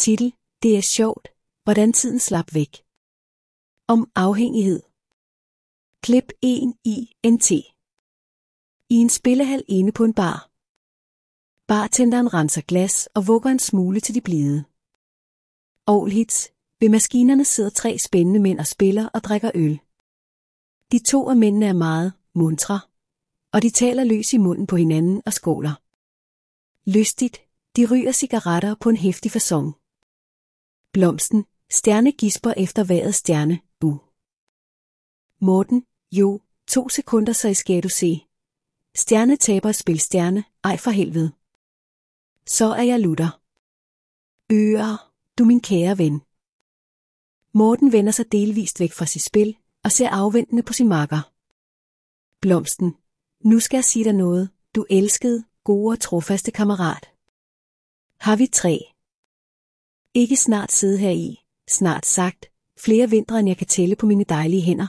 Titel: Det er sjovt, hvordan tiden slap væk. Om afhængighed. Klip 1 INT. I en spillehal inde på en bar. Bartenderen renser glas og vugger en smule til de blide. All hits. Ved maskinerne sidder 3 spændende mænd og spiller og drikker øl. De 2 af mændene er meget muntre, og de taler løs i munden på hinanden og skåler. Lystigt, de ryger cigaretter på en heftig facon. Blomsten, Stjerne gisper efter vejret Stjerne, Morten, jo, 2 sekunder så skal du se. Stjerne taber et spil Stjerne, ej for helvede. Så er jeg lutter. Du min kære ven. Morten vender sig delvist væk fra sit spil og ser afventende på sin makker. Blomsten, nu skal jeg sige dig noget, du elskede, gode og trofaste kammerat. Har vi 3? Ikke snart sidde her i, snart sagt, flere vintre end jeg kan tælle på mine dejlige hænder.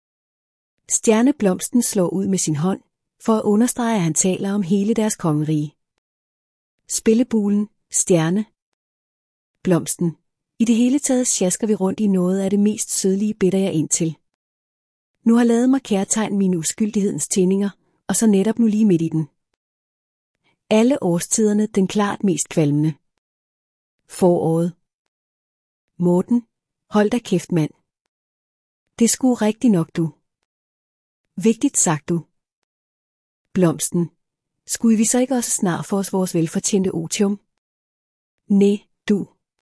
Stjerneblomsten slår ud med sin hånd, for at understrege at han taler om hele deres kongerige. Spillebulen, Stjerne. Blomsten. I det hele taget sjasker vi rundt i noget af det mest sødlige bitter jeg ind til. Nu har lavet mig kærtegn mine uskyldighedens tændinger, og så netop nu lige midt i den. Alle årstiderne den klart mest kvalmende. Foråret. Morten, hold da kæft mand. Det er sgu rigtig nok du. Vigtigt sagt du. Blomsten. Skulle vi så ikke også snart få os vores velfortjente otium? Næ, du.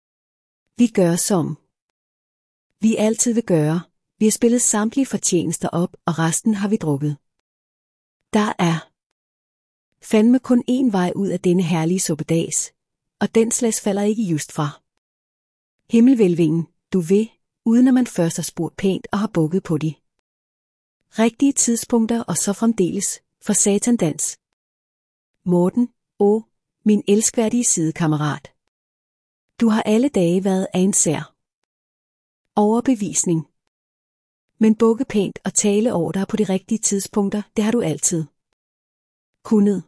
Vi gør som vi altid vil gøre. Vi har spillet samtlige fortjenester op, og resten har vi drukket. Der er fandme kun én vej ud af denne herlige suppedags, og den slags falder ikke just fra himmelvælvingen, du ved, uden at man først har spurgt pænt og har bukket på de rigtige tidspunkter og så fremdeles, for satandans. Morten, min elskværdige sidekammerat. Du har alle dage været af en sær overbevisning. Men bukke pænt og tale over dig på de rigtige tidspunkter, det har du altid kunnet.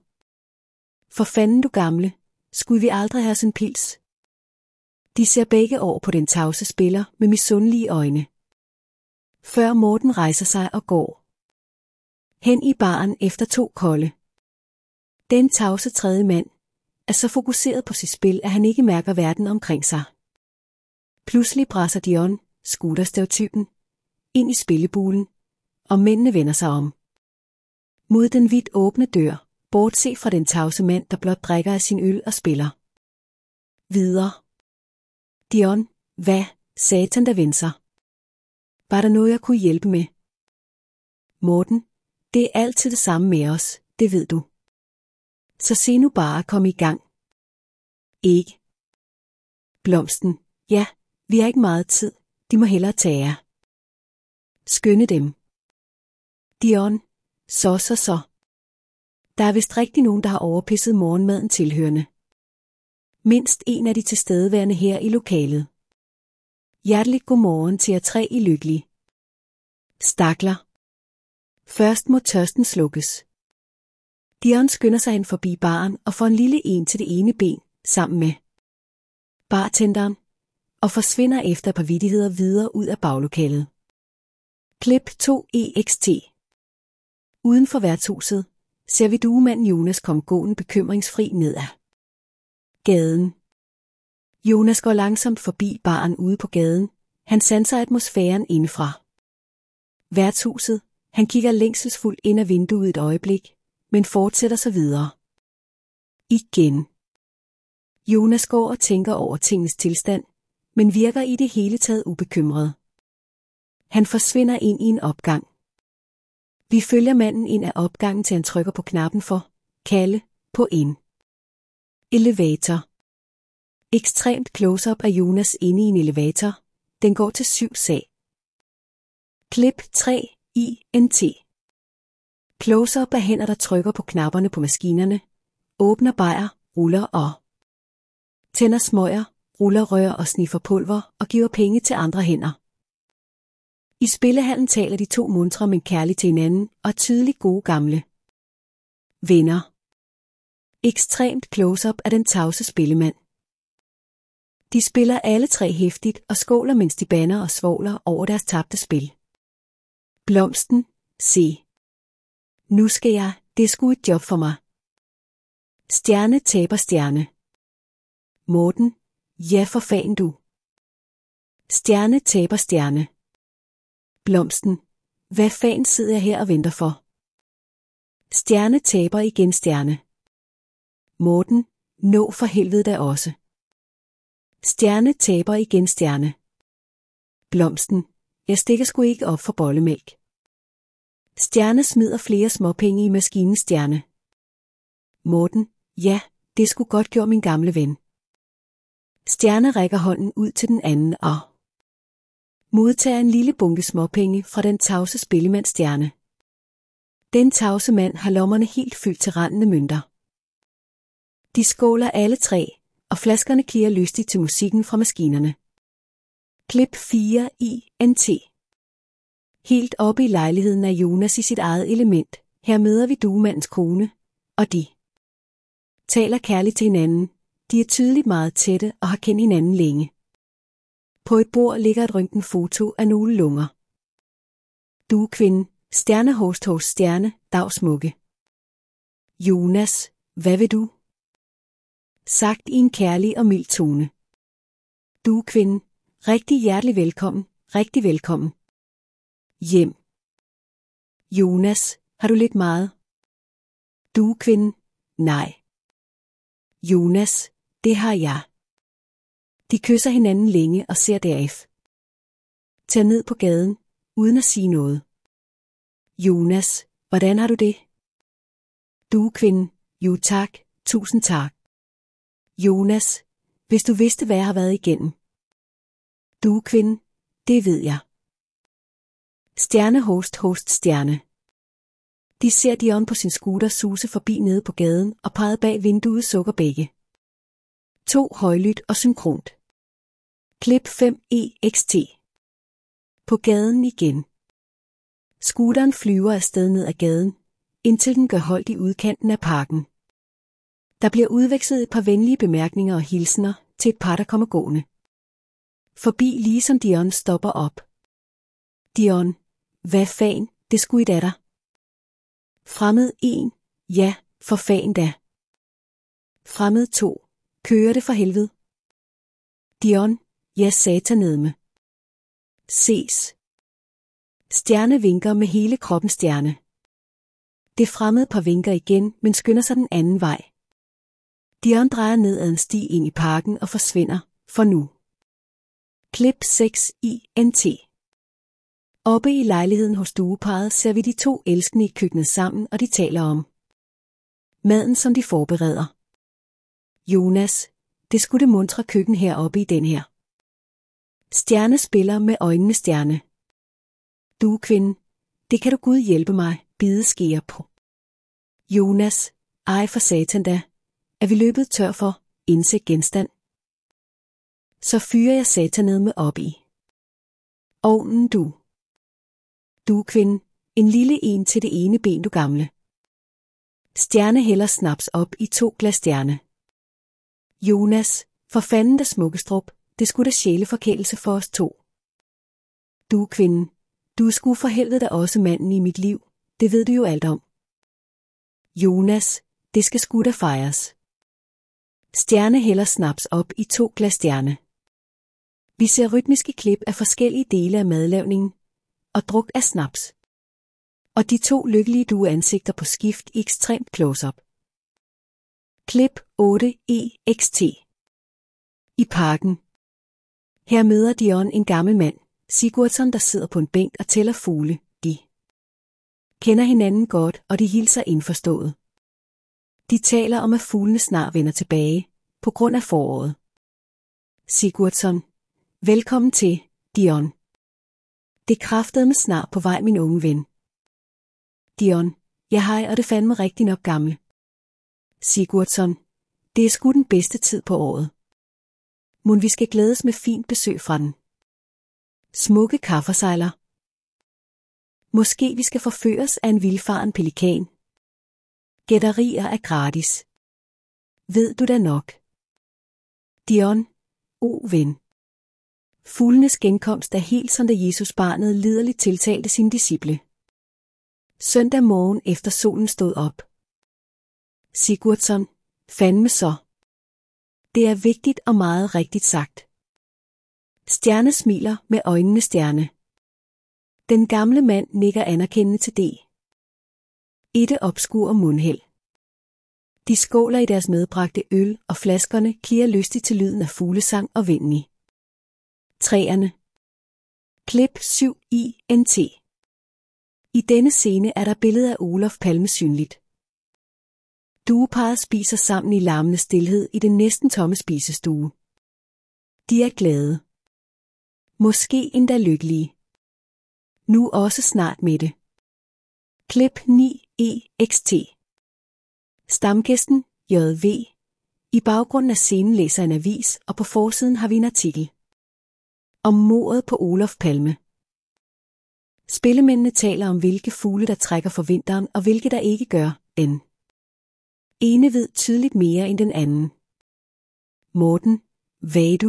For fanden du gamle, skulle vi aldrig have sådan en pils? De ser begge over på den tavse spiller med misundelige øjne. Før Morten rejser sig og går hen i baren efter 2 kolde. Den tavse tredje mand er så fokuseret på sit spil, at han ikke mærker verden omkring sig. Pludselig brasser Dion, scooterstereotypen, ind i spillebulen, og mændene vender sig om mod den vidt åbne dør, bortset fra den tavse mand, der blot drikker af sin øl og spiller videre. Dion, hvad, satan der vendte sig? Var der noget, jeg kunne hjælpe med? Morten, det er altid det samme med os, det ved du. Så se nu bare at komme i gang. Ikke? Blomsten, ja, vi har ikke meget tid, de må hellere tage jer. Skønne dem. Dion, så. Der er vist rigtig nogen, der har overpisset morgenmaden tilhørende. Mindst en af de tilstedeværende her i lokalet. Hjerteligt godmorgen til jer 3 i lykkelig. Stakler. Først må tørsten slukkes. Dion skynder sig hen forbi baren og får en lille en til det ene ben, sammen med bartenderen, og forsvinder efter et par vittigheder videre ud af baglokalet. Klip 2 EXT. Uden for værtshuset ser vi duemanden Jonas komme gående bekymringsfri ned ad gaden. Jonas går langsomt forbi baren ude på gaden. Han sanser atmosfæren indefra værtshuset. Han kigger længselsfuldt ind ad vinduet et øjeblik, men fortsætter så videre. Igen. Jonas går og tænker over tingens tilstand, men virker i det hele taget ubekymret. Han forsvinder ind i en opgang. Vi følger manden ind ad opgangen, til han trykker på knappen for kalde på en elevator. Ekstremt close-up af Jonas inde i en elevator. Den går til 7 sag. Klip 3 INT. Close-up af hænder, der trykker på knapperne på maskinerne, åbner bajer, ruller og tænder smøger, ruller rør og sniffer pulver og giver penge til andre hænder. I spillehallen taler de 2 muntre men kærligt til hinanden og er tydeligt gode gamle venner. Ekstremt close-up af den tavse spillemand. De spiller alle tre heftigt og skåler, mens de bander og svovler over deres tabte spil. Blomsten, se. Nu skal jeg, det er sgu et job for mig. Stjerne taber stjerne. Morten, ja for fanden du. Stjerne taber stjerne. Blomsten, hvad fanden sidder jeg her og venter for? Stjerne taber igen stjerne. Morten, nå for helvede da også. Stjerne taber igen stjerne. Blomsten, jeg stikker sgu ikke op for bollemælk. Stjerne smider flere småpenge i maskinen stjerne. Morten, ja, det skulle godt gjort min gamle ven. Stjerne rækker hånden ud til den anden og modtager en lille bunke småpenge fra den tavse spillemand stjerne. Den tavse mand har lommerne helt fyldt til randen af mønter. De skåler alle tre, og flaskerne klirrer lystigt til musikken fra maskinerne. Klip 4 INT. Helt oppe i lejligheden er Jonas i sit eget element. Her møder vi duemandens kone, og de taler kærligt til hinanden. De er tydeligt meget tætte og har kendt hinanden længe. På et bord ligger et røntgenfoto af nogle lunger. Duekvinde, stjerne host stjerne, dagsmukke. Jonas, hvad vil du? Sagt i en kærlig og mild tone. Duekvinde, rigtig hjertelig velkommen, rigtig velkommen. Hjem. Jonas, har du lidt meget? Duekvinde, nej. Jonas, det har jeg. De kysser hinanden længe og ser derefter. Tag ned på gaden, uden at sige noget. Jonas, hvordan har du det? Duekvinde, jo tak, tusind tak. Jonas, hvis du vidste, hvad jeg har været igennem. Duekvinde, det ved jeg. Stjerne host stjerne. De ser Dion på sin scooter suse forbi nede på gaden og pegede bag vinduet sukker begge. 2 højlydt og synkront. Klip 5 EXT. På gaden igen. Scooteren flyver afsted ned ad gaden, indtil den gør holdt i udkanten af parken. Der bliver udvekslet et par venlige bemærkninger og hilsener til et par, der kommer gående. Forbi lige som Dion stopper op. Dion, hvad fanden, det skulle I datter. Fremmed 1, ja, for fanden da. Fremmed 2, kører det for helvede. Dion, ja satanedme. Ses. Stjerne vinker med hele kroppen stjerne. Det fremmede par vinker igen, men skynder sig den anden vej. Dion drejer ned ad en sti ind i parken og forsvinder, for nu. Klip 6 INT. Oppe i lejligheden hos dueparret ser vi de 2 elskende i køkkenet sammen, og de taler om maden, som de forbereder. Jonas, det skulle det muntre køkken heroppe i den her. Stjerne spiller med øjnene stjerne. Duekvinde, det kan du Gud hjælpe mig, bide skeer på. Jonas, ej for satan da, er vi løbet tør for indsæt genstand. Så fyrer jeg satanedme op i ovnen du. Duekvinde, en lille en til det ene ben du gamle. Stjerne hælder snaps op i 2 glas stjerne. Jonas, for fanden da Smukkestrup, det skulle da sjæleforkælelse for os 2. Duekvinde, du er sgu for helvede da også manden i mit liv, det ved du jo alt om. Jonas, det skal sgu da fejres. Stjerne hælder snaps op i 2 glas stjerne. Vi ser rytmiske klip af forskellige dele af madlavningen og druk af snaps. Og de 2 lykkelige dueansigter på skift i ekstremt close-up. Klip 8 EXT. I parken. Her møder Dion en gammel mand, Sigurdsson, der sidder på en bænk og tæller fugle. De kender hinanden godt, og de hilser indforstået. De taler om, at fuglene snart vender tilbage, på grund af foråret. Sigurdsson, velkommen til, Dion. Det kraftedeme snart på vej, min unge ven. Dion, ja hej, og det fandme rigtig nok gammel. Sigurdsson, det er sgu den bedste tid på året. Mon vi skal glædes med fint besøg fra den smukke kaffersejler. Måske vi skal forføres af en vildfaren pelikan. Gætterier er gratis. Ved du da nok. Dion, ven. Fuglenes genkomst er helt som da Jesus barnet liderligt tiltalte sine disciple. Søndag morgen efter solen stod op. Sigurdsson, fandme så. Det er vigtigt og meget rigtigt sagt. Stjerne smiler med øjnene stjerne. Den gamle mand nikker anerkendende til det. Ette opskuer mundhæld. De skåler i deres medbragte øl, og flaskerne klirrer lystigt til lyden af fuglesang og vinden i træerne. Klip 7 INT. I denne scene er der billede af Olof Palme synligt. Dueparret spiser sammen i larmende stilhed i den næsten tomme spisestue. De er glade. Måske endda lykkelige. Nu også snart mætte. Klip 9 EXT. Stamgæsten, JV. I baggrunden af scenen læser en avis, og på forsiden har vi en artikel om mordet på Olof Palme. Spillemændene taler om, hvilke fugle der trækker for vinteren, og hvilke der ikke gør. Den ene ved tydeligt mere end den anden. Morten, hvad du?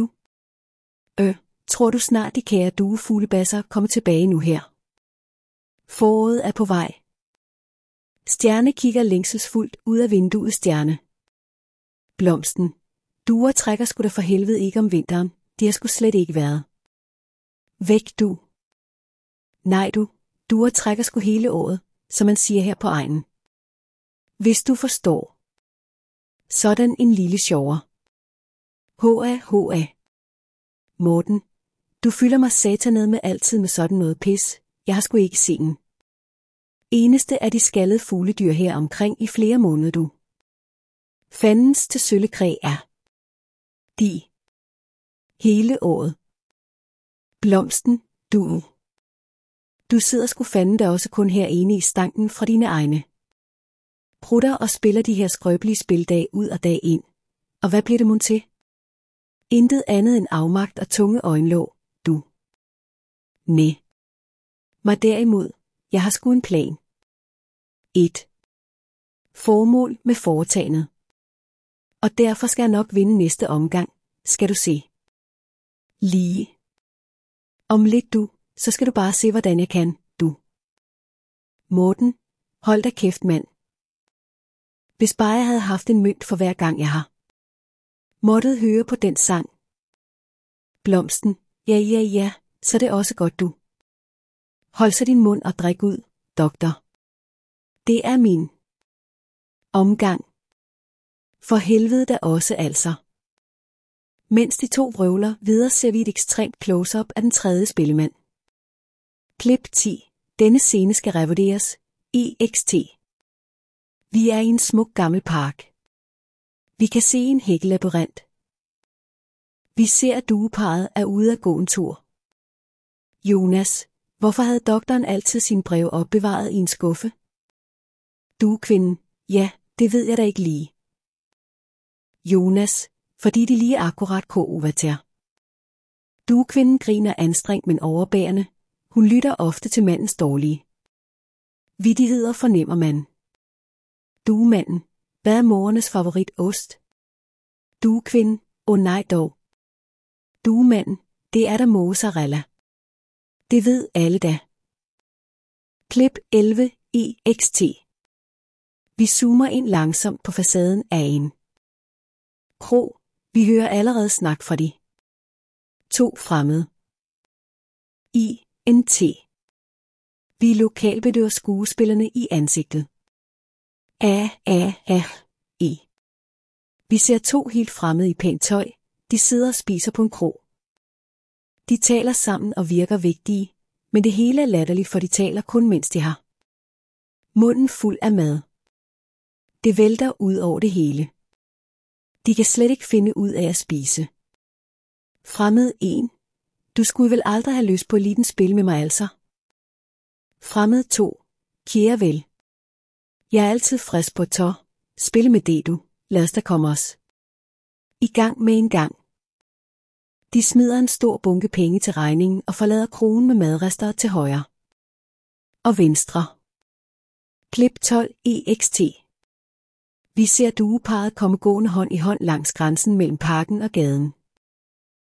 Tror du snart de kære duefuglebasser kommer tilbage nu her? Foråret er på vej. Stjerne kigger længselsfuldt ud af vinduet. Stjerne. Blomsten. Duer trækker sgu da for helvede ikke om vinteren. De har sgu slet ikke været væk, du. Nej du, duer trækker sgu hele året, som man siger her på egnen. Hvis du forstår. Sådan en lille sjovere. H.A. Morten. Du fylder mig satanede med altid med sådan noget pis. Jeg har sgu ikke set den eneste af de skaldede fugledyr her omkring i flere måneder, du. Fandens til søllekræ er de hele året. Blomsten, du sidder sgu fanden da også kun herinde i stanken fra dine egne. Prutter og spiller de her skrøbelige spil dag ud og dag ind. Og hvad bliver det mon til? Intet andet end afmagt og tunge øjenlåg, du. Næ. Mig derimod, jeg har sgu en plan. 1. Formål med foretagendet. Og derfor skal jeg nok vinde næste omgang, skal du se. Lige. Om lidt du, så skal du bare se hvordan jeg kan, du. Morten, hold da kæft mand. Hvis bare jeg havde haft en mønt for hver gang jeg har måttet høre på den sang. Blomsten, ja, så det er også godt du. Hold så din mund og drik ud, doktor. Det er min omgang. For helvede da også altså. Mens de to vrøvler videre, ser vi et ekstremt close-up af den tredje spillemand. Klip 10. Denne scene skal revurderes. EXT. Vi er i en smuk gammel park. Vi kan se en hækkelabyrint. Vi ser, at dueparret er ude at gå en tur. Jonas, hvorfor havde doktoren altid sin brev opbevaret i en skuffe? Duekvinden, ja, det ved jeg da ikke lige. Jonas, fordi de lige akkurat kovater. Duekvinden griner anstrengt, men overbærende. Hun lytter ofte til mandens dårlige vittigheder, fornemmer man. Duemanden, hvad er morernes favorit ost? Duekvinden, nej dog. Duemanden, det er da mozzarella. Det ved alle da. Klip 11 EXT. Vi zoomer ind langsomt på facaden af en kro. Vi hører allerede snak fra de to fremmede. INT. Vi lokalbedøver skuespillerne i ansigtet. A. Vi ser to helt fremmede i pænt tøj. De sidder og spiser på en krog. De taler sammen og virker vigtige, men det hele er latterligt, for de taler kun mens de har munden fuld af mad. Det vælter ud over det hele. De kan slet ikke finde ud af at spise. Fremmed 1. Du skulle vel aldrig have lyst på et lille spil med mig altså? Fremmed 2. Kære vel. Jeg er altid frisk på tå. Spil med det du. Lad os da komme os i gang med en gang. De smider en stor bunke penge til regningen og forlader kronen med madrester til højre og venstre. Klip 12 EXT. Vi ser dueparret komme gående hånd i hånd langs grænsen mellem parken og gaden.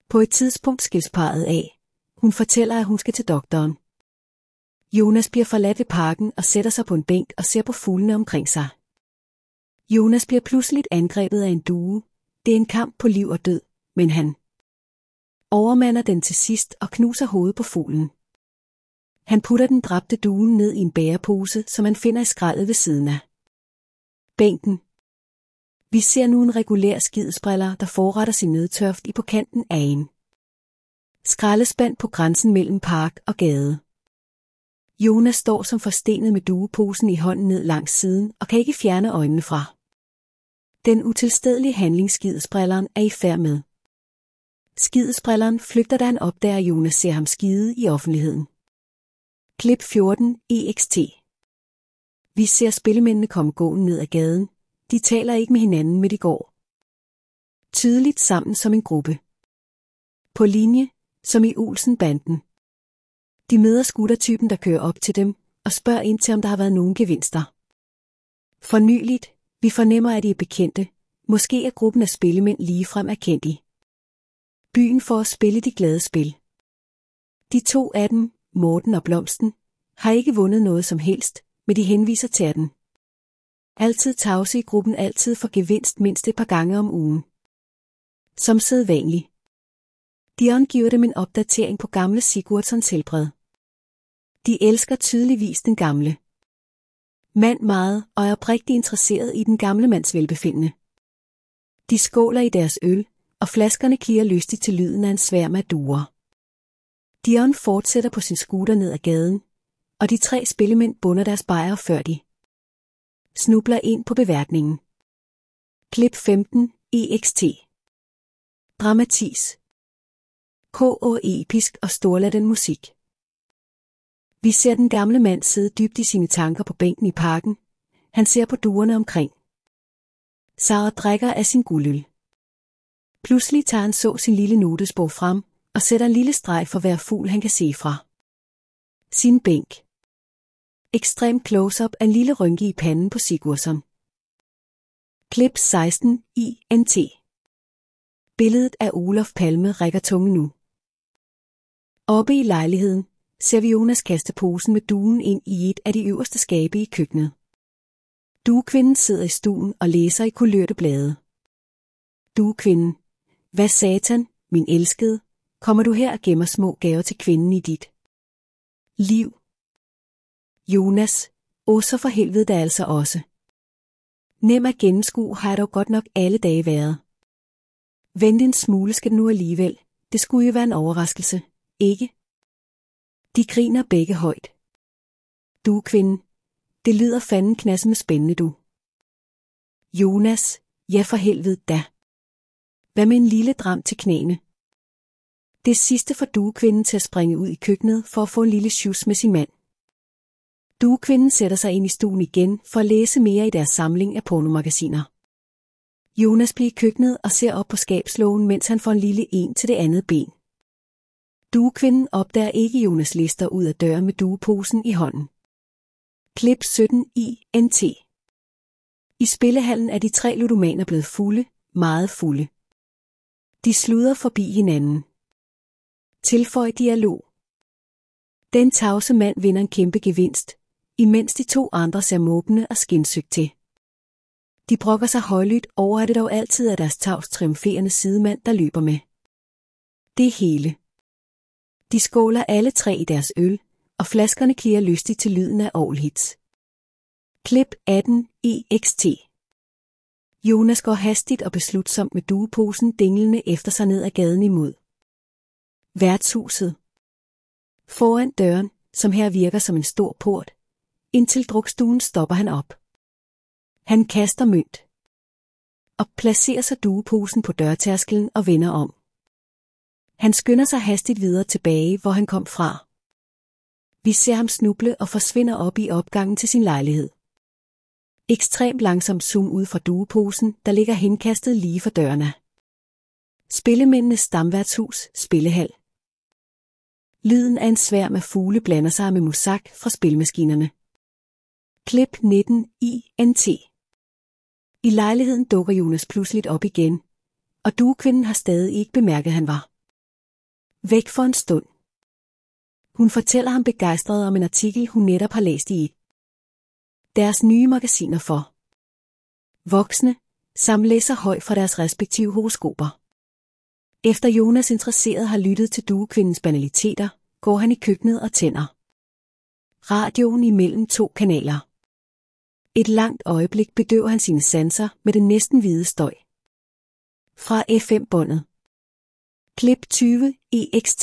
På et tidspunkt skilles parret af. Hun fortæller, at hun skal til doktoren. Jonas bliver forladt ved parken og sætter sig på en bænk og ser på fuglene omkring sig. Jonas bliver pludseligt angrebet af en due. Det er en kamp på liv og død, men han overmander den til sidst og knuser hovedet på fuglen. Han putter den dræbte duen ned i en bærepose, som han finder i skraldet ved siden af bænken. Vi ser nu en regulær skidespriller, der forretter sin nødtørft i på kanten af en skraldespand på grænsen mellem park og gade. Jonas står som forstenet med dueposen i hånden ned langs siden og kan ikke fjerne øjnene fra den utilstedelige handling skidesprilleren er i færd med. Skidesprilleren flygter, da han opdager, at Jonas ser ham skide i offentligheden. Klip 14 EXT. Vi ser spillemændene komme gående ned ad gaden. De taler ikke med hinanden, men de går tydeligt sammen som en gruppe. På linje, som i Olsen-banden. De møder scootertypen, der kører op til dem, og spørger ind til, om der har været nogen gevinster. Fornyligt, vi fornemmer, at de er bekendte. Måske er gruppen af spillemænd ligefrem erkendt i byen for at spille de glade spil. De to af dem, Morten og Blomsten, har ikke vundet noget som helst, men de henviser til den. Altid tavse i gruppen, altid for gevinst mindst et par gange om ugen. Som sædvanlig. Dion giver dem en opdatering på gamle Sigurdssons helbred. De elsker tydeligvis den gamle mand meget og er oprigtigt interesseret i den gamle mands velbefindende. De skåler i deres øl, og flaskerne klirrer lystigt til lyden af en sværm af duer. Dion fortsætter på sin scooter ned ad gaden, og de tre spillemænd bunder deres bajer før de snubler ind på beværtningen. Klip 15 EXT. Dramatis. K.O. episk og storladen musik. Vi ser den gamle mand sidde dybt i sine tanker på bænken i parken. Han ser på duerne omkring. Sara drikker af sin guldøl. Pludselig tager han så sin lille notesbog frem og sætter en lille streg for hver fugl, han kan se fra sin bænk. Ekstrem close-up af en lille rynke i panden på Sigurdsson. Klip 16 INT. Billedet af Olof Palme rækker tungen nu. Oppe i lejligheden ser vi Jonas kaste posen med duen ind i et af de øverste skabe i køkkenet. Duekvinden sidder i stuen og læser i kulørte blade. Duekvinden. Hvad satan, min elskede, kommer du her og gemmer små gaver til kvinden i dit liv? Jonas. Så for helvede da altså også. Nem at gennemskue har jeg dog godt nok alle dage været. Vent en smule skal det nu alligevel. Det skulle jo være en overraskelse, ikke? De griner begge højt. Duekvinden. Det lyder fanden knasse med spændende, du. Jonas. Ja for helvede da. Hvad med en lille dram til knæene? Det sidste får duekvinden til at springe ud i køkkenet for at få en lille sjus med sin mand. Duekvinden sætter sig ind i stuen igen for at læse mere i deres samling af pornomagasiner. Jonas bliver i køkkenet og ser op på skabslågen, mens han får en lille en til det andet ben. Duekvinden opdager ikke Jonas lister ud af døren med dueposen i hånden. Klip 17 INT. I spillehallen er de tre ludomaner blevet fulde, meget fulde. De sluder forbi hinanden. Tilføj dialog. Den tavse mand vinder en kæmpe gevinst, imens de to andre ser måbende og skinsygt til. De brokker sig højlydt over, at det dog altid er deres tavs triumferende sidemand, der løber med det hele. De skåler alle tre i deres øl, og flaskerne klirrer lystigt til lyden af orgelhits. Klip 18 EXT. Jonas går hastigt og beslutsomt med dueposen dinglende efter sig ned ad gaden imod værtshuset. Foran døren, som her virker som en stor port, indtil drukstuen stopper han op. Han kaster mønt og placerer sig dueposen på dørtærskelen og vender om. Han skynder sig hastigt videre tilbage, hvor han kom fra. Vi ser ham snuble og forsvinder op i opgangen til sin lejlighed. Ekstremt langsomt zoom ud fra dueposen, der ligger henkastet lige for dørene. Spillemændenes stamværtshus, spillehal. Lyden af en sværm af fugle blander sig med musak fra spilmaskinerne. Klip 19 INT. I lejligheden dukker Jonas pludseligt op igen, og duekvinden har stadig ikke bemærket, han var væk for en stund. Hun fortæller ham begejstret om en artikel, hun netop har læst i deres nye magasiner for voksne, som læser højt fra deres respektive horoskoper. Efter Jonas interesseret har lyttet til duekvindens banaliteter, går han i køkkenet og tænder radioen imellem 2 kanaler. Et langt øjeblik bedøver han sine sanser med den næsten hvide støj fra FM-båndet. Klip 20 EXT.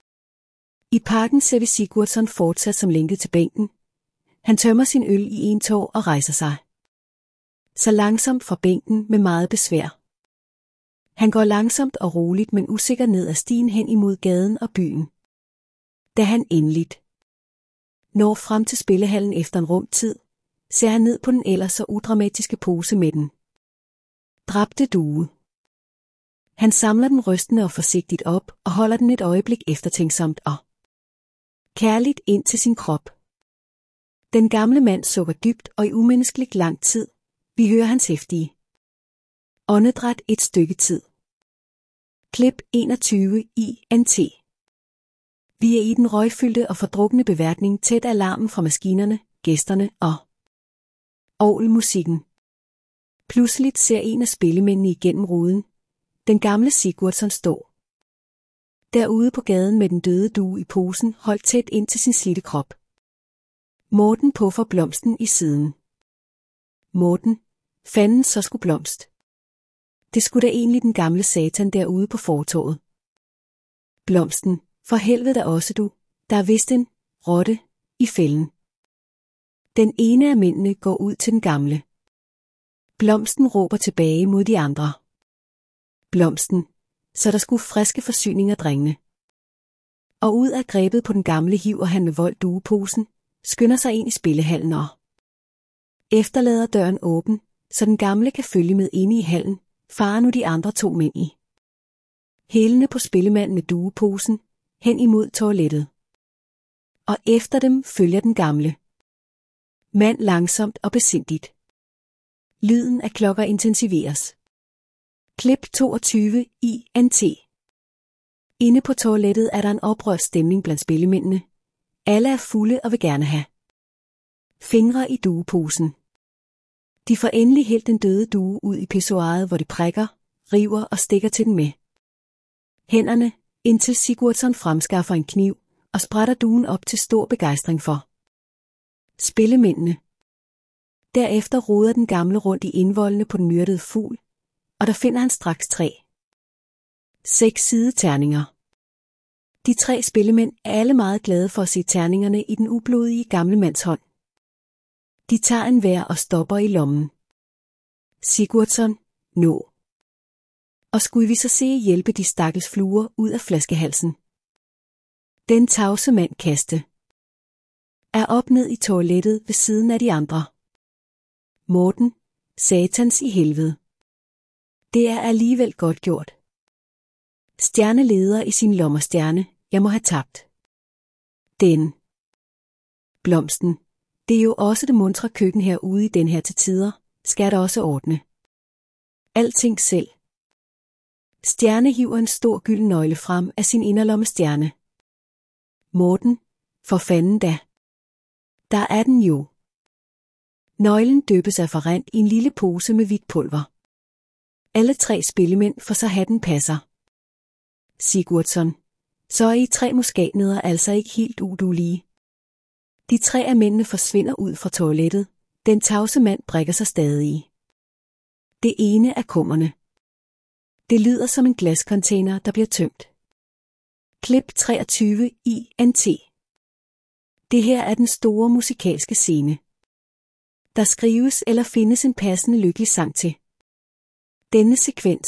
I parken ser vi Sigurdsson fortsat som lænket til bænken. Han tømmer sin øl i en tår og rejser sig så langsomt fra bænken med meget besvær. Han går langsomt og roligt, men usikker ned ad stien hen imod gaden og byen. Da han endeligt når frem til spillehallen efter en rum tid, ser han ned på den ellers så udramatiske pose med den dræbte due. Han samler den rystende og forsigtigt op og holder den et øjeblik eftertænksomt og kærligt ind til sin krop. Den gamle mand sukker dybt og i umenneskeligt lang tid. Vi hører hans heftige åndedræt et stykke tid. Klip 21 INT. Vi er i den røgfyldte og fordrukne beværtning tæt af larmen fra maskinerne, gæsterne og orgelmusikken. Pludseligt ser en af spillemændene igennem ruden. Den gamle Sigurdsson står derude på gaden med den døde due i posen, holdt tæt ind til sin slidte krop. Morten puffer blomsten i siden. Morten, fanden så skulle blomst. Det skulle da egentlig den gamle satan derude på fortovet. Blomsten, for helvede da også du, der er vist en rotte i fælden. Den ene af mændene går ud til den gamle. Blomsten råber tilbage mod de andre. Blomsten, så der skulle friske forsyninger, drengene. Og ud af grebet på den gamle hiver han med vold dueposen, skynder sig ind i spillehallen og efterlader døren åben, så den gamle kan følge med inde i hallen, farer nu de andre 2 mænd i hælene på spillemanden med dueposen, hen imod toilettet. Og efter dem følger den gamle mand langsomt og besindigt. Lyden af klokker intensiveres. Klip 22 INT. Inde på toilettet er der en oprørt stemning blandt spillemændene. Alle er fulde og vil gerne have fingre i dueposen. De får endelig hældt den døde due ud i pissoiret, hvor de prikker, river og stikker til den med hænderne, indtil Sigurdsson fremskaffer en kniv og sprætter duen op til stor begejstring for spillemændene. Derefter roder den gamle rundt i indvoldene på den myrdede fugl, og der finder han straks 6 sideterninger. De 3 spillemænd er alle meget glade for at se terningerne i den ublodige gamle mands hånd. De tager en hver og stopper i lommen. Sigurdsson, nå. Og skulle vi så se hjælpe de stakkels fluer ud af flaskehalsen. Den tavse mand kaste er op ned i toilettet ved siden af de andre. Morten, satans i helvede. Det er alligevel godt gjort. Stjerneleder i sin lommerstjerne, jeg må have tabt den blomsten. Det er jo også det muntre køkken herude i den her til tider, skal der også ordne alting selv. Stjerne hiver en stor gylden nøgle frem af sin inderlommestjerne. Morten, for fanden da. Der er den jo. Nøglen dyppes af forrent i en lille pose med hvidt pulver. Alle 3 spillemænd for så hatten passer. Sigurdsson, så er I 3 muskatnødder altså ikke helt udulige. De 3 af mændene forsvinder ud fra toilettet. Den tavse mand brækker sig stadig. Det ene er kummerne. Det lyder som en glascontainer, der bliver tømt. Klip 23 INT. Det her er den store musikalske scene. Der skrives eller findes en passende lykkelig sang til denne sekvens.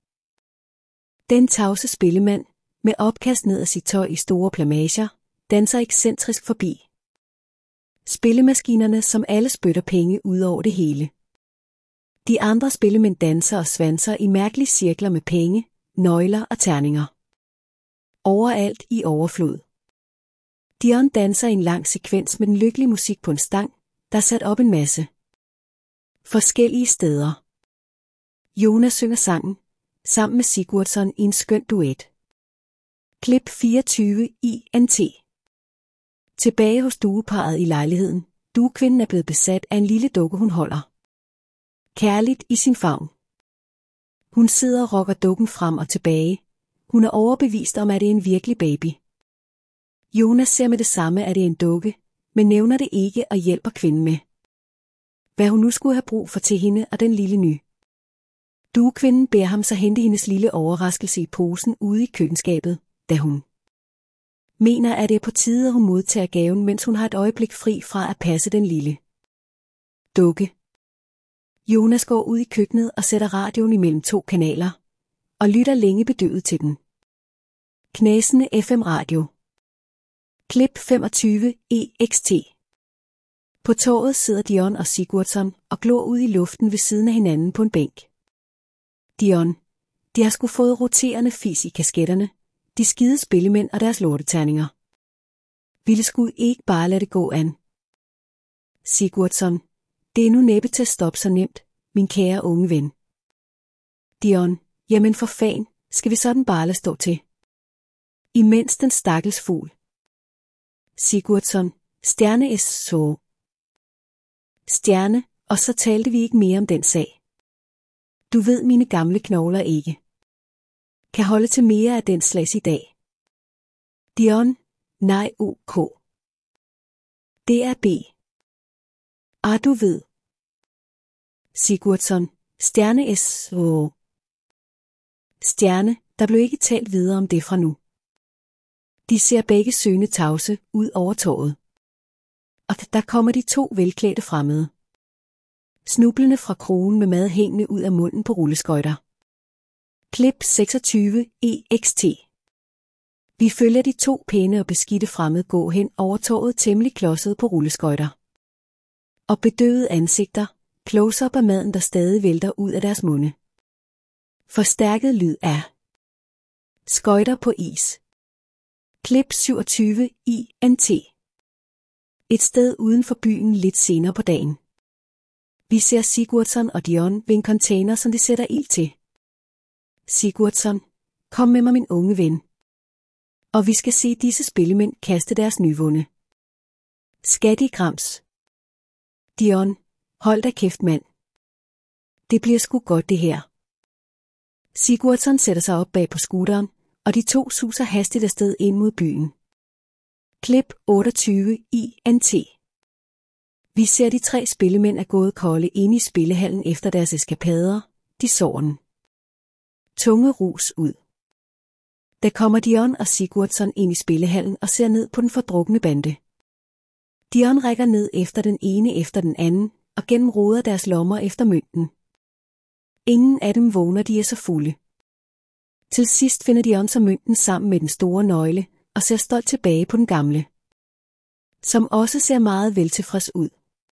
Den tavse spillemand, med opkast ned af sit tøj i store plamager, danser ekscentrisk forbi spillemaskinerne, som alle spytter penge ud over det hele. De andre spillemænd danser og svanser i mærkelige cirkler med penge, nøgler og terninger. Overalt i overflod. Dion danser i en lang sekvens med den lykkelige musik på en stang, der er sat op en masse forskellige steder. Jonas synger sangen, sammen med Sigurdsson i en skøn duet. Klip 24 INT. Tilbage hos dueparret i lejligheden. Duekvinden er blevet besat af en lille dukke, hun holder kærligt i sin favn. Hun sidder og rokker dukken frem og tilbage. Hun er overbevist om, at det er en virkelig baby. Jonas ser med det samme, at det er en dukke, men nævner det ikke og hjælper kvinden med, hvad hun nu skulle have brug for til hende og den lille ny. Duekvinden beder ham så hente hendes lille overraskelse i posen ude i køkkenskabet, da hun mener, at det er på tide, at hun modtager gaven, mens hun har et øjeblik fri fra at passe den lille dukke. Jonas går ud i køkkenet og sætter radioen imellem 2 kanaler, og lytter længe bedøvet til den knasende FM-radio. Klip 25 EXT. På torvet sidder Dion og Sigurdsson og glor ud i luften ved siden af hinanden på en bænk. Dion, de har sgu fået roterende fis i kasketterne, de skide spillemænd og deres lorteterninger. Ville sgu ikke bare lade det gå an. Sigurdsson, det er nu næppe til at stoppe så nemt, min kære unge ven. Dion, jamen for fan, skal vi sådan bare lade stå til. Imens den stakkels fugl. Sigurdsson, stjerne så. Stjerne, og så talte vi ikke mere om den sag. Du ved, mine gamle knogler ikke kan holde til mere af den slags i dag. Dion, nej ok. Det er B. Du ved. Sigurdsson, stjerne så. Stjerne, der blev ikke talt videre om det fra nu. De ser begge søgende tavse ud over torvet. Og der kommer de 2 velklædte fremmede, snublende fra krogen med mad hængende ud af munden på rulleskøjter. Klip 26 EXT. Vi følger de 2 pæne og beskidte fremmede gå hen over torvet temmelig klodset på rulleskøjter. Og bedøvede ansigter, close-up af maden, der stadig vælter ud af deres munde. Forstærket lyd af skøjter på is. Klip 27 INT. Et sted uden for byen lidt senere på dagen. Vi ser Sigurdsson og Dion ved en container, som de sætter ild til. Sigurdsson, kom med mig, min unge ven. Og vi skal se disse spillemænd kaste deres nyvunde skat i grams. Dion, hold da kæft, mand. Det bliver sgu godt det her. Sigurdsson sætter sig op bag på scooteren, og de 2 suser hastigt afsted ind mod byen. Klip 28 INT. Vi ser de 3 spillemænd er gået kolde inde i spillehallen efter deres eskapader. De sover den tunge rus ud. Der kommer Dion og Sigurdsson ind i spillehallen og ser ned på den fordrukne bande. Dion rækker ned efter den ene efter den anden og gennemroder deres lommer efter mønten. Ingen af dem vågner, de er så fulde. Til sidst finder Dion så mønten sammen med den store nøgle og ser stolt tilbage på den gamle, som også ser meget veltilfreds ud.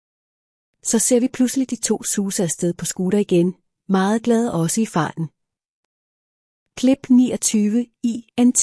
Så ser vi pludselig de 2 suse afsted på scooter igen, meget glade også i farten. Klip 29 INT.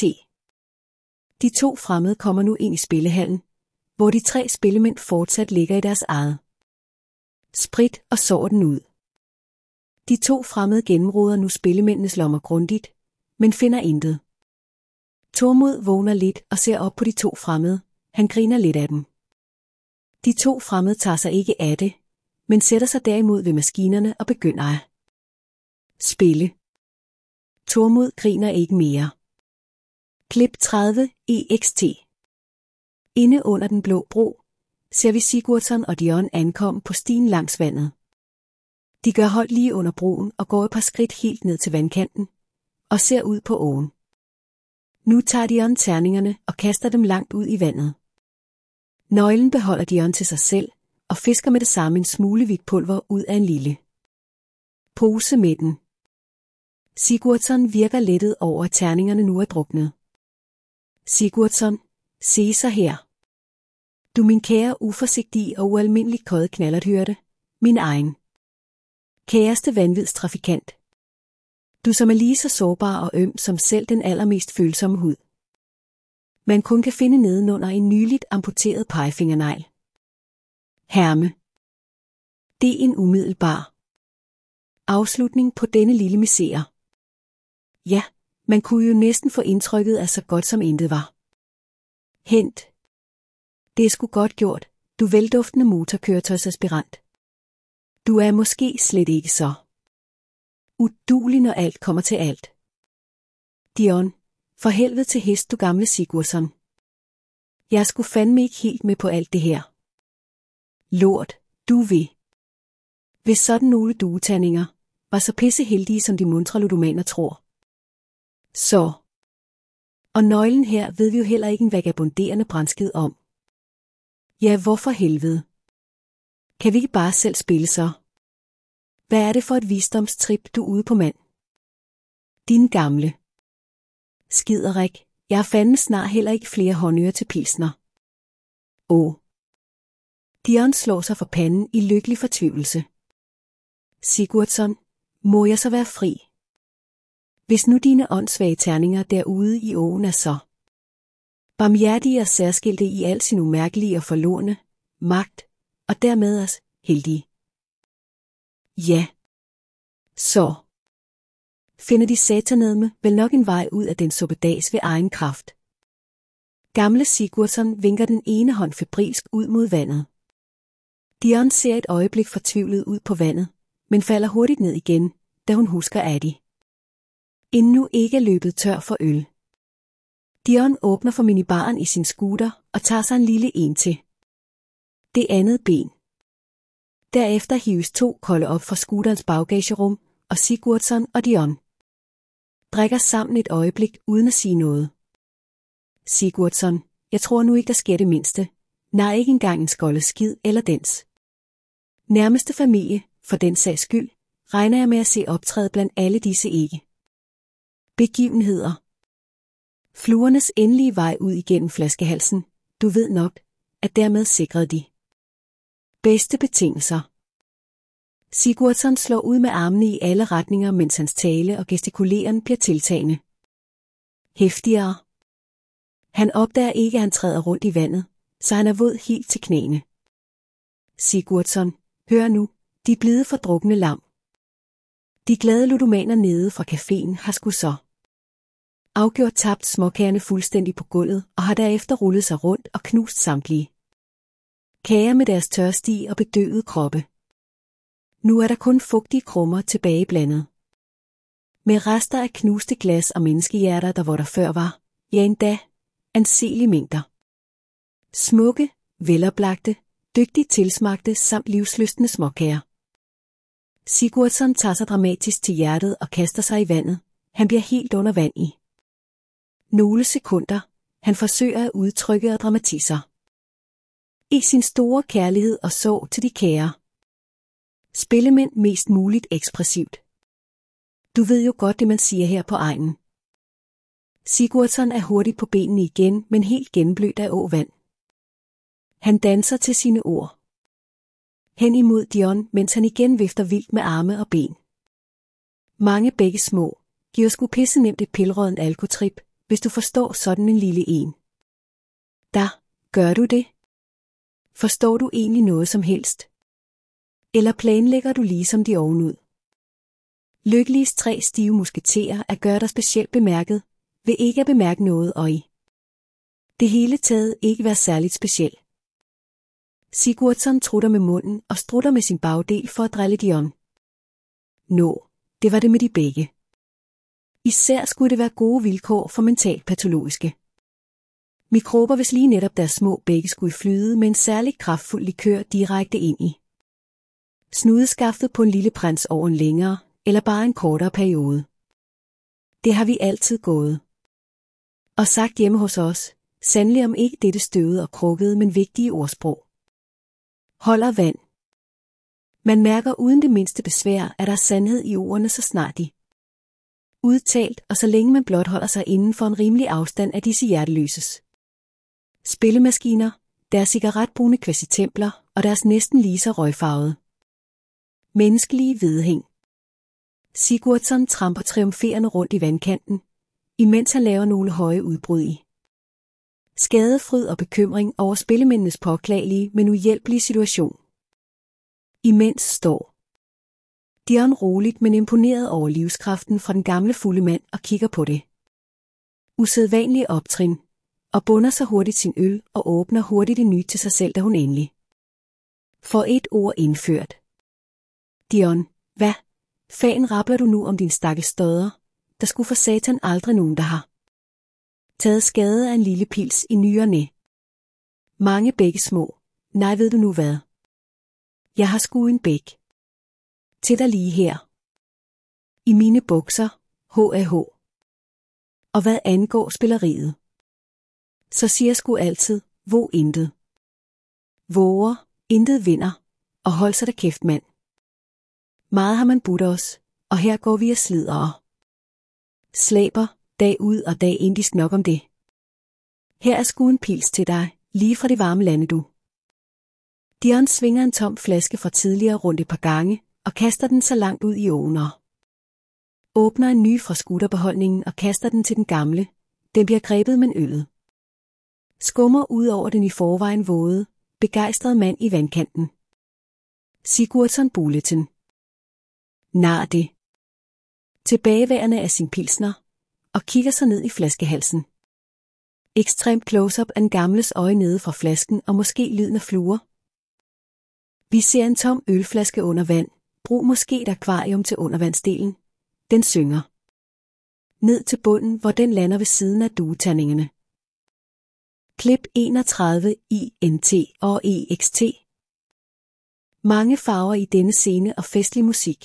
De 2 fremmede kommer nu ind i spillehallen, hvor de 3 spillemænd fortsat ligger i deres eget sprit og sover den ud. De 2 fremmede gennemroder nu spillemændenes lommer grundigt, men finder intet. Tormod vågner lidt og ser op på de 2 fremmede. Han griner lidt af dem. De 2 fremmede tager sig ikke af det, men sætter sig derimod ved maskinerne og begynder at spille. Tormod griner ikke mere. Klip 30 EXT. Inde under den blå bro ser vi Sigurdsson og Dion ankomme på stien langs vandet. De gør holdt lige under broen og går et par skridt helt ned til vandkanten og ser ud på åen. Nu tager Dion terningerne og kaster dem langt ud i vandet. Nøglen beholder Dion til sig selv og fisker med det samme en smule hvidt pulver ud af en lille pose med den. Sigurdsson virker lettet over, at terningerne nu er druknet. Sigurdsson, se så her. Du min kære uforsigtige og ualmindelig køde knallerthyrte, min egen kæreste vanvidstrafikant. Du som er lige så sårbar og øm som selv den allermest følsomme hud man kun kan finde nedenunder en nyligt amputeret pegefingernegl. Herme. Det er en umiddelbar afslutning på denne lille misere. Ja, Man kunne jo næsten få indtrykket af så godt som intet var. Hent. Det er sgu godt gjort, du velduftende motorkøretøjsaspirant. Du er måske slet ikke så uduelig, når alt kommer til alt. Dion, for helvede til hest, du gamle Sigurdsson. Jeg er sgu fandme ikke helt med på alt det her. Lort, du ved. Hvis sådan nogle duetandinger var så pisseheldige, som de muntre ludomaner tror. Så. Og nøglen her ved vi jo heller ikke en vagabonderende brandskid om. Ja, hvorfor helvede? Kan vi ikke bare selv spille så? Hvad er det for et visdomstrip, du er ude på, mand? Din gamle skiderik, jeg har fandme snart heller ikke flere håndører til pilsner. Dion slår sig for panden i lykkelig fortvivlelse. Sigurdsson, må jeg så være fri? Hvis nu dine åndssvage terninger derude i åen er så barmhjertige og særskilte i al sin umærkelige og forlorne magt, og dermed os heldige. Ja. Så finder de satanedme vel nok en vej ud af den suppedags ved egen kraft. Gamle Sigurdsson vinker den ene hånd febrilsk ud mod vandet. Dion ser et øjeblik fortvivlet ud på vandet, men falder hurtigt ned igen, da hun husker Addy. Endnu ikke er løbet tør for øl. Dion åbner for minibaren i sin scooter og tager sig en lille en til. Det andet ben. Derefter hives 2 kolde op fra scooterens bagagerum, og Sigurdsson og Dion drikker sammen et øjeblik uden at sige noget. Sigurdsson, jeg tror nu ikke, der sker det mindste. Nej, ikke engang en skoldet skid eller dens nærmeste familie, for den sags skyld, regner jeg med at se optræde blandt alle disse ikke begivenheder. Fluernes endelige vej ud igennem flaskehalsen, du ved nok, at dermed sikrede de bedste betingelser. Sigurdsson slår ud med armene i alle retninger, mens hans tale og gestikuleren bliver tiltagende heftigere. Han opdager ikke, at han træder rundt i vandet, så han er våd helt til knæene. Sigurdsson, hør nu, de blide fordrukne lam. De glade ludomaner nede fra caféen har sgu så afgjort tabt småkagerne fuldstændig på gulvet og har derefter rullet sig rundt og knust samtlige kager med deres tørstige og bedøvede kroppe. Nu er der kun fugtige krummer tilbage blandet med rester af knuste glas og menneskehjerter, der hvor der før var, ja endda anselige mængder smukke, veloplagte, dygtigt tilsmagte samt livslystne småkager. Sigurdsson tager sig dramatisk til hjertet og kaster sig i vandet. Han bliver helt under vand i nogle sekunder. Han forsøger at udtrykke og dramatisere i sin store kærlighed og sorg til de kære spillemænd mest muligt ekspressivt. Du ved jo godt det, man siger her på egnen. Sigurdsson er hurtigt på benene igen, men helt gennemblødt af åvand. Han danser til sine ord hen imod Dion, mens han igen vifter vildt med arme og ben. Mange begge små giver sgu pisse nemt et pilrådent alkotrip, hvis du forstår sådan en lille en. Der, gør du det? Forstår du egentlig noget som helst? Eller planlægger du ligesom de ovenud? Lykkeligst 3 stive musketerer at gøre dig specielt bemærket, vil ikke at bemærke noget og i det hele taget ikke være særligt speciel. Sigurdsson trutter med munden og strutter med sin bagdel for at drille Dion. Nå, det var det med de begge. Især skulle det være gode vilkår for mentalt patologiske mikrober, hvis lige netop deres små begge skulle flyde med en særlig kraftfuld likør direkte ind i snudeskaftet på en lille prins over en længere eller bare en kortere periode. Det har vi altid gået og sagt hjemme hos os, sandelig om ikke dette støvede og krukkede, men vigtige ordsprog holder vand. Man mærker uden det mindste besvær, at der er sandhed i ordene, så snart de udtalt, og så længe man blot holder sig inden for en rimelig afstand af disse hjerteløses spillemaskiner, deres cigaretbrune kvasitempler og deres næsten lige så røgfarvede menneskelige vedhæng. Sigurdsson tramper triumferende rundt i vandkanten, imens han laver nogle høje udbrud i skadefryd og bekymring over spillemændenes påklagelige, men uhjælpelige situation. Imens står Dion roligt, men imponeret over livskraften fra den gamle fulde mand og kigger på det Usædvanlige optrin, og bunder så hurtigt sin øl og åbner hurtigt en ny til sig selv, da hun endelig får et ord indført. Dion, hvad fanden rabler du nu om din stakkels stodder, der skulle for satan aldrig nogen, der har taget skade af en lille pils i ny og næ. Mange bække små, nej ved du nu hvad. Jeg har sgu en bæk til dig lige her. I mine bukser, H.A.H. Og hvad angår spilleriet, så siger jeg sgu altid, våg intet. Våger, intet vinder, og hold så da kæft, mand. Meget har man budt os, og her går vi og slider og slæber, dag ud og dag indisk nok om det. Her er sgu en pils til dig, lige fra det varme lande du. Dion svinger en tom flaske fra tidligere rundt et par gange, og kaster den så langt ud i åen og åbner en ny fra skutterbeholdningen og kaster den til den gamle. Den bliver grebet med øllet skummer ud over den i forvejen våde, begejstrede mand i vandkanten. Sigurdsson Bulletin. Nar det. Tilbageværende af sin pilsner, og kigger så ned i flaskehalsen. Ekstremt close-up af den gamles øje nede fra flasken og måske lyden af fluer. Vi ser en tom ølflaske under vand. Brug måske et akvarium til undervandsdelen. Den synger ned til bunden, hvor den lander ved siden af dueterningerne. Klip 31 INT og EXT. Mange farver i denne scene og festlig musik.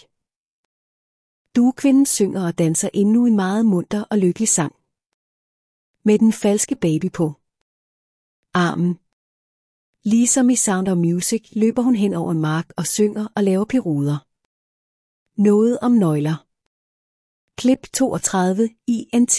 Duekvinden synger og danser endnu en meget munter og lykkelig sang. Med den falske baby på armen. Ligesom i Sound of Music løber hun hen over en mark og synger og laver piruder. Noget om nøgler. Klip 32 INT.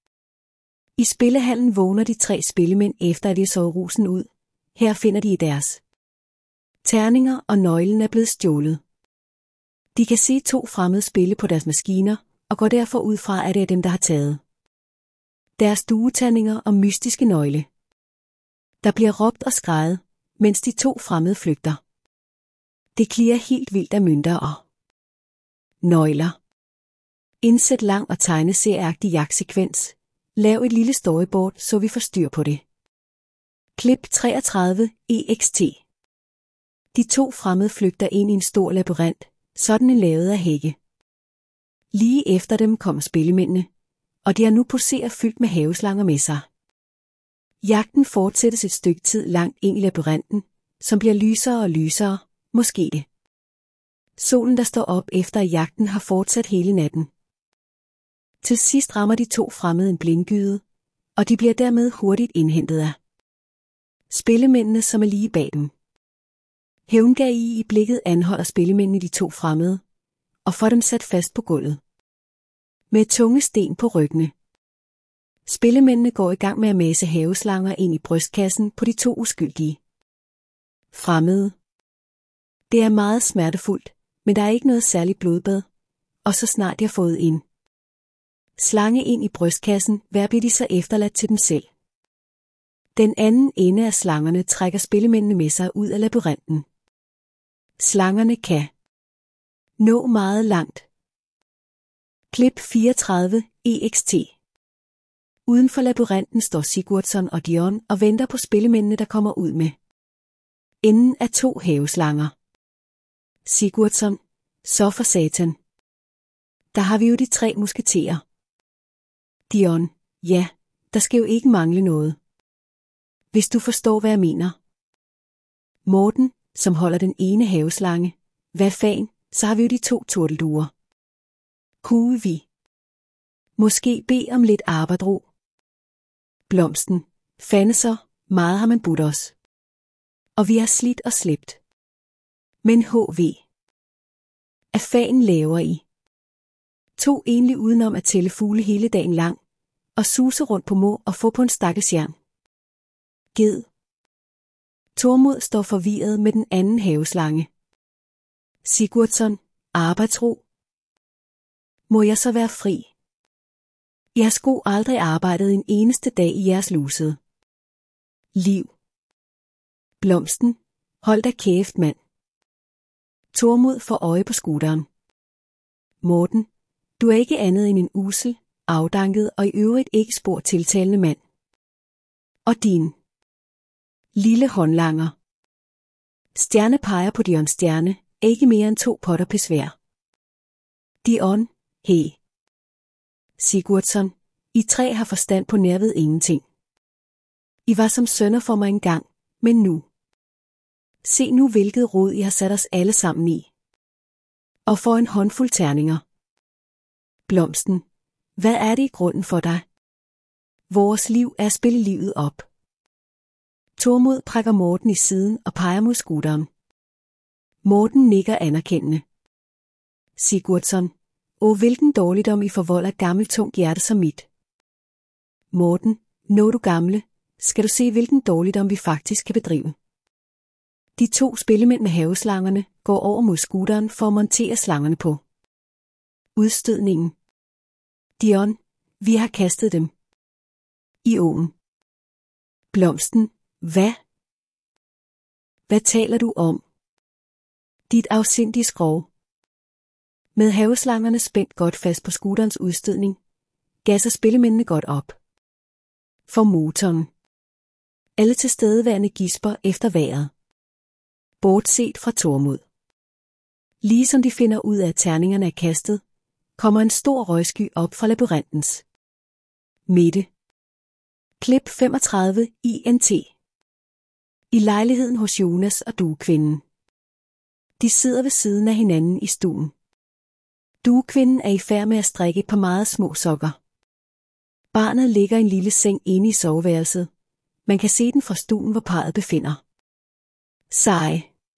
I spillehallen vågner de 3 spillemænd efter at de så rusen ud. Her finder de deres terninger, og nøglen er blevet stjålet. De kan se 2 fremmede spille på deres maskiner, og går derfor ud fra, at det er dem, der har taget deres dueterninger og mystiske nøgle. Der bliver råbt og skreget, mens de 2 fremmede flygter. Det klirrer helt vildt af mønter og nøgler. Indsæt lang og tegneserieagtig jagtsekvens. Lav et lille storyboard, så vi får styr på det. Klip 33 EXT. De 2 fremmede flygter ind i en stor labyrint, sådan en lavet af hække. Lige efter dem kommer spillemændene, og de har nu poseret fyldt med haveslanger med sig. Jagten fortsættes et stykke tid langt ind i labyrinten, som bliver lysere og lysere, måske det. Solen, der står op efter at jagten har fortsat hele natten. Til sidst rammer de 2 fremmede en blindgyde, og de bliver dermed hurtigt indhentet af spillemændene, som er lige bag dem. Hævngag i blikket anholder spillemændene de 2 fremmede, og får dem sat fast på gulvet med tunge sten på ryggene. Spillemændene går i gang med at mase haveslanger ind i brystkassen på de 2 uskyldige fremmede. Det er meget smertefuldt, men der er ikke noget særligt blodbad, og så snart de har fået en slange ind i brystkassen, bliver de så efterladt til dem selv. Den anden ende af slangerne trækker spillemændene med sig ud af labyrinten. Slangerne kan nå meget langt. Klip 34 EXT. Uden for labyrinten står Sigurdsson og Dion og venter på spillemændene, der kommer ud med enden af 2 haveslanger. Sigurdsson, så for satan. Der har vi jo de 3 musketerer. Dion, ja, der skal jo ikke mangle noget. Hvis du forstår, hvad jeg mener. Morten, som holder den ene haveslange. Hvad fanden, så har vi jo de 2 turtelduer. Kunne vi måske bede om lidt arbejdsro? Blomsten, fande så, meget har man budt os. Og vi har slidt og slæbt. Men HV. Af fanden laver I? 2 egentlig udenom at tælle fugle hele dagen lang, og suse rundt på må og få på en stakkels jern. Ged. Tormod står forvirret med den anden haveslange. Sigurdsson, arbejdsro. Må jeg så være fri? Jeg har sgu aldrig arbejdet en eneste dag i jeres lusede liv. Blomsten, hold da kæft, mand. Tormod får øje på skuteren. Morten, du er ikke andet end en usel, afdanket og i øvrigt ikke spor tiltalende mand. Og din lille håndlanger. Stjerne peger på Dions stjerne, ikke mere end 2 potter besvær. Dion, he. Sigurdsson, I 3 har forstand på nærved ingenting. I var som sønner for mig engang, men nu. Se nu hvilket råd I har sat os alle sammen i. Og for en håndfuld terninger. Blomsten, hvad er det i grunden for dig? Vores liv er at spille livet op. Tormod prækker Morten i siden og peger mod scooteren. Morten nikker anerkendende. Sigurdsson, hvilken dårligdom I forvolder gammelt tungt hjerte som mit. Morten, nå du gamle, skal du se hvilken dårligdom vi faktisk kan bedrive. De 2 spillemænd med haveslangerne går over mod scooteren for at montere slangerne på. Udstødningen. Dion, vi har kastet dem. I åen. Blomsten, hvad? Hvad taler du om? Dit afsindige skrog. Med haveslangerne spændt godt fast på scooterens udstødning, gasser spillemændene godt op. For motoren. Alle tilstedeværende gisper efter vejret. Bortset fra Tormod. Lige som de finder ud af, at terningerne er kastet, kommer en stor røgsky op fra labyrintens midte. Klip 35 INT. I lejligheden hos Jonas og duekvinden. De sidder ved siden af hinanden i stuen. Duekvinden er i færd med at strikke et par meget små sokker. Barnet ligger i en lille seng inde i soveværelset. Man kan se den fra stuen, hvor parret befinder sig.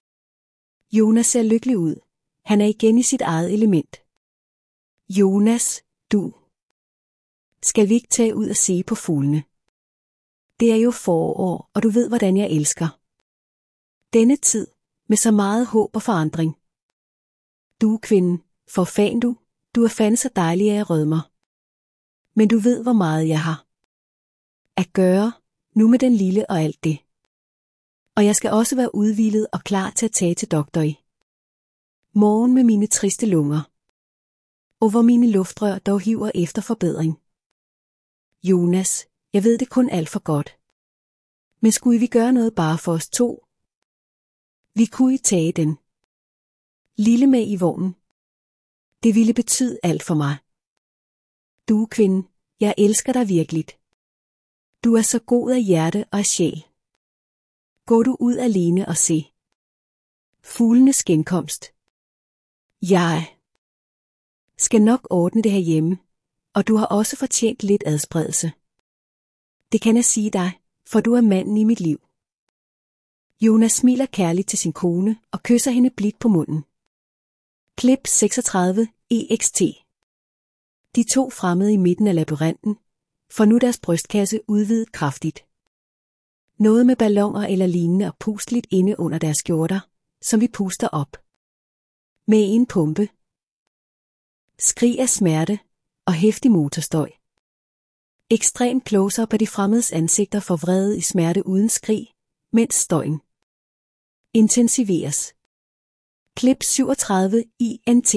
Jonas ser lykkelig ud. Han er igen i sit eget element. Jonas, du. Skal vi ikke tage ud og se på fuglene? Det er jo forår, og du ved, hvordan jeg elsker denne tid, med så meget håb og forandring. Duekvinden, for fan du er fandme så dejlig, at jeg rødmer. Men du ved, hvor meget jeg har at gøre, nu med den lille og alt det. Og jeg skal også være udhvilet og klar til at tage til doktor i morgen med mine triste lunger. Og hvor mine luftrør dog hiver efter forbedring. Jonas, jeg ved det kun alt for godt. Men skulle vi gøre noget bare for os 2? Vi kunne tage den lille med i vognen. Det ville betyde alt for mig. Duekvinde, jeg elsker dig virkeligt. Du er så god af hjerte og af sjæl. Gå du ud alene og se fuglenes genkomst. Jeg skal nok ordne det herhjemme, og du har også fortjent lidt adspredelse. Det kan jeg sige dig, for du er manden i mit liv. Jonas smiler kærligt til sin kone og kysser hende blidt på munden. Klip 36 EXT. De 2 fremmede i midten af labyrinten, får nu deres brystkasse udvidet kraftigt. Noget med balloner eller lignende og pusteligt inde under deres skjorter, som vi puster op med en pumpe. Skrig af smerte og heftig motorstøj. Ekstrem close-up af de fremmedes ansigter forvredet i smerte uden skrig, mens støjen intensiveres. Klip 37 INT.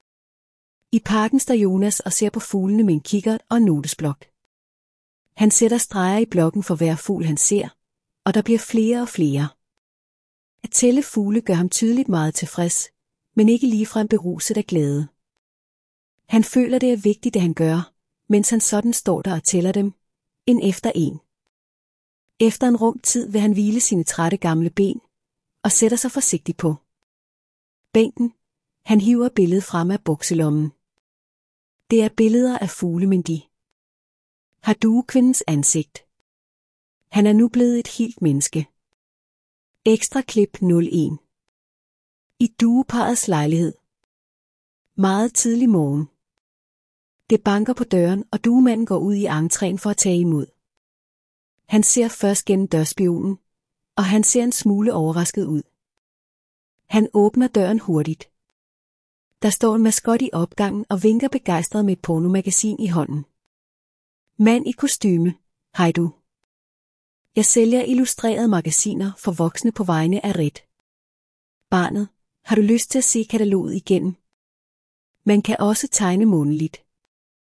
I parken står Jonas og ser på fuglene med en kikkert og en notesblok. Han sætter streger i blokken for hver fugl han ser, og der bliver flere og flere. At tælle fugle gør ham tydeligt meget tilfreds, men ikke ligefrem beruset af glæde. Han føler det er vigtigt, det han gør, mens han sådan står der og tæller dem, en efter en. Efter en rum tid vil han hvile sine trætte gamle ben, og sætter sig forsigtigt på bænken. Han hiver billedet frem af bukselommen. Det er billeder af fugle, men de har duekvindens ansigt. Han er nu blevet et helt menneske. Ekstra klip 01. I dueparrets lejlighed. Meget tidlig morgen. Det banker på døren, og duemanden går ud i entréen for at tage imod. Han ser først gennem dørspionen, og han ser en smule overrasket ud. Han åbner døren hurtigt. Der står en maskot i opgangen og vinker begejstret med et pornomagasin i hånden. Mand i kostyme, hej du. Jeg sælger illustrerede magasiner for voksne på vegne af Rit. Barnet, har du lyst til at se kataloget igennem? Man kan også tegne månedligt.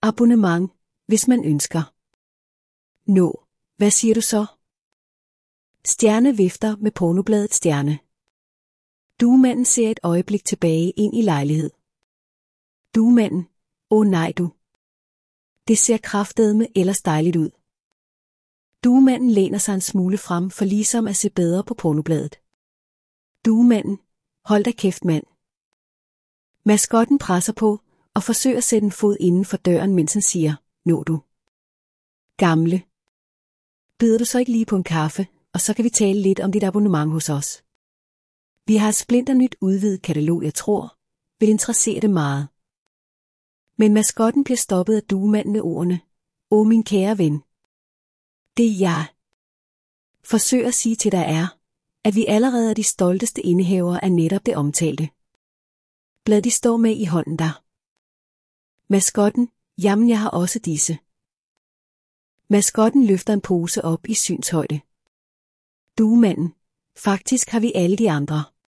abonnement, hvis man ønsker. Nå, hvad siger du så? Stjerne vifter med pornobladet Stjerne. Duemanden ser et øjeblik tilbage ind i lejlighed. Duemanden, nej du. Det ser kraftedme ellers dejligt ud. Duemanden læner sig en smule frem for ligesom at se bedre på pornobladet. Duemanden, hold da kæft mand. Maskotten presser på og forsøger at sætte en fod inden for døren, mens han siger, nå du. Gamle. Byder du så ikke lige på en kaffe, og så kan vi tale lidt om dit abonnement hos os. Vi har et splinternyt udvidet katalog, jeg tror, vil interessere det meget. Men maskotten bliver stoppet af duemanden med ordene, min kære ven. Det er jeg. Forsøg at sige til dig at vi allerede er de stolteste indehavere af netop det omtalte. Blad de står med i hånden der. Maskotten, jamen jeg har også disse. Maskotten løfter en pose op i synshøjde. Duemanden, faktisk har vi alle de andre.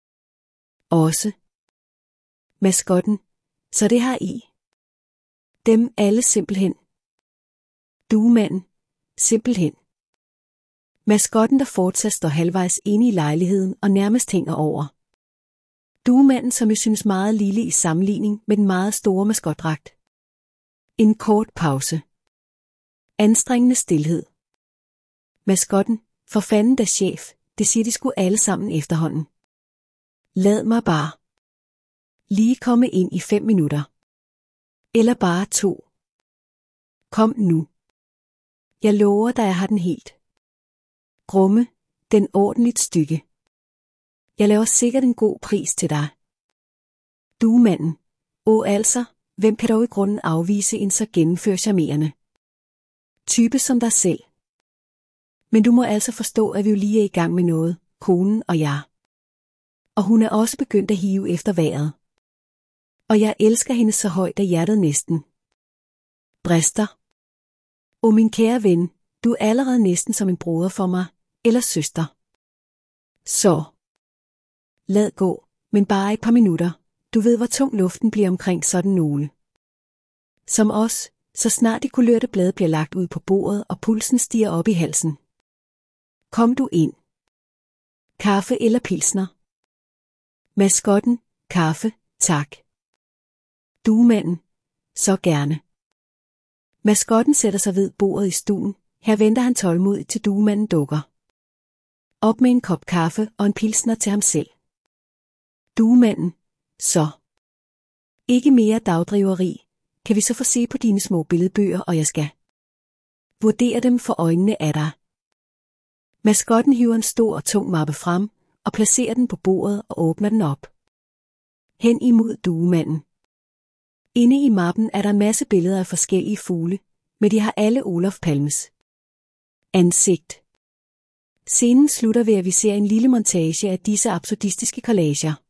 Også. Maskotten, så det har I. Dem alle simpelthen. Duemanden, simpelthen. Maskotten, der fortsat står halvvejs inde i lejligheden og nærmest hænger over. Duemanden, som jo synes meget lille i sammenligning med den meget store maskotdragt. En kort pause. Anstrengende stilhed. Maskotten, for fanden da chef, det siger de sgu alle sammen efterhånden. Lad mig bare lige komme ind i 5 minutter. Eller bare 2. Kom nu. Jeg lover dig, jeg har den helt. Grumme, den ordentligt stykke. Jeg laver sikkert en god pris til dig. Duemanden. Altså, hvem kan dog i grunden afvise en så gennemførcharmerende type som dig selv? Men du må altså forstå, at vi jo lige er i gang med noget, konen og jeg. Og hun er også begyndt at hive efter vejret. Og jeg elsker hende så højt, at hjertet næsten brister. Min kære ven, du er allerede næsten som en broder for mig, eller søster. Så. Lad gå, men bare et par minutter. Du ved, hvor tung luften bliver omkring sådan nogle som os, så snart de kulørte blade bliver lagt ud på bordet, og pulsen stiger op i halsen. Kom du ind. Kaffe eller pilsner? Maskotten, kaffe, tak. Duemanden, så gerne. Maskotten sætter sig ved bordet i stuen. Her venter han tålmodigt til duemanden dukker op med en kop kaffe og en pilsner til ham selv. Duemanden, så. Ikke mere dagdriveri. Kan vi så få se på dine små billedbøger, og jeg skal vurdere dem for øjnene af dig. Maskotten hiver en stor og tung mappe frem og placerer den på bordet og åbner den op. Hen imod duemanden. Inde i mappen er der en masse billeder af forskellige fugle, men de har alle Olof Palmes ansigt. Scenen slutter ved, at vi ser en lille montage af disse absurdistiske collager.